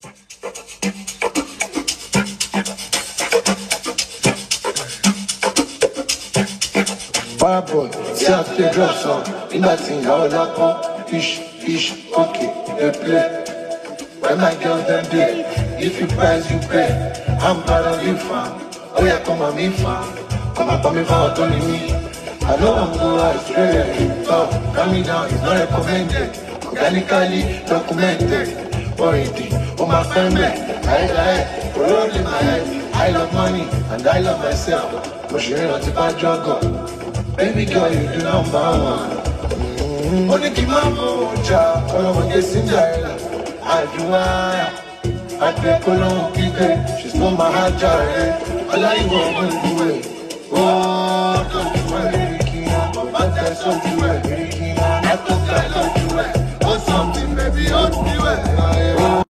Fireboy, see how they drop some. In that thing, how I pump. Fish, okay, they play. When my girls them day, if you price, you pay. I'm proud of you, fam. Oh yeah, come on me, fam. Come on me, fam, Tony me. I know I'm going Australia. So, coming down is not recommended. Organically documented. Already, oh my family. I roll in my head. I love money and I love myself. But she ain't not if I juggle. Baby girl, you do number one. Only keep my moja. All of my get Cinderella. I do I take along people. She's not my heart jar. All I want to do it. Oh, don't do it. But that's what you are. I thought I love you. Oh, something, baby, don't do it.